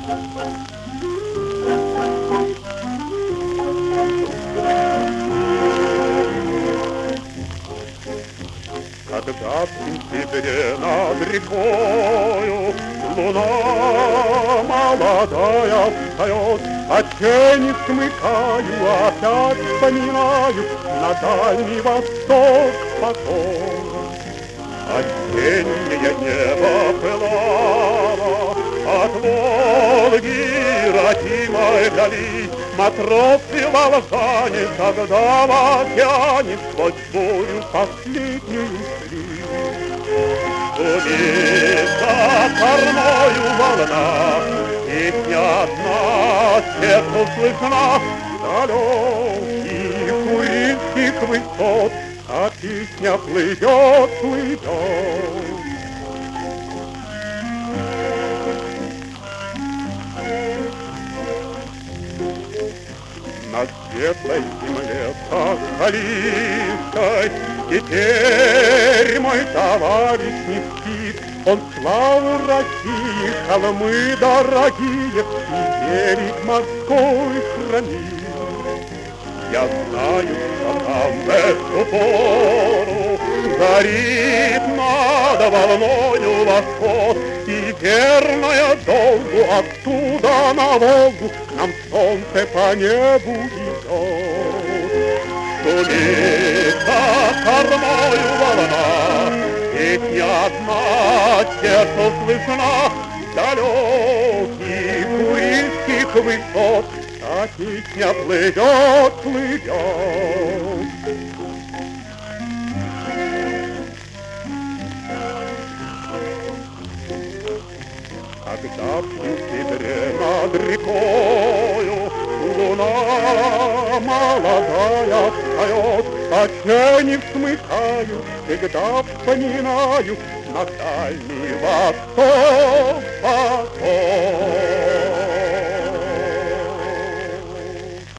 Когда в сентябре над рекою луна молодая встает, а тени смыкаю, опять вспоминаю на Дальний Восток покой. Осеннее небо пылало от Волги родимой дали, матросы волжане, когда в океане сквозь бурю последнюю шли. Шумится кормою волна, песня одна сердцу слышна, далеких Курильских высот, а песня плывет, плывет. На светлой земле сахалинской теперь мой товарищ не спит. Он славу России, холмы дорогие и берег морской хранит. Я знаю, что там в эту пору горит над волною восход, и верная долгу оттуда на Волгу к нам солнце по небу идет. Шумится кормою волна, песня одна сердцу слышна, далеких Курильских высот, а песня плывет, плывет. Когда в сентябре над рекою луна молодая встает, а тени смыкаю, всегда вспоминаю на Дальний Восток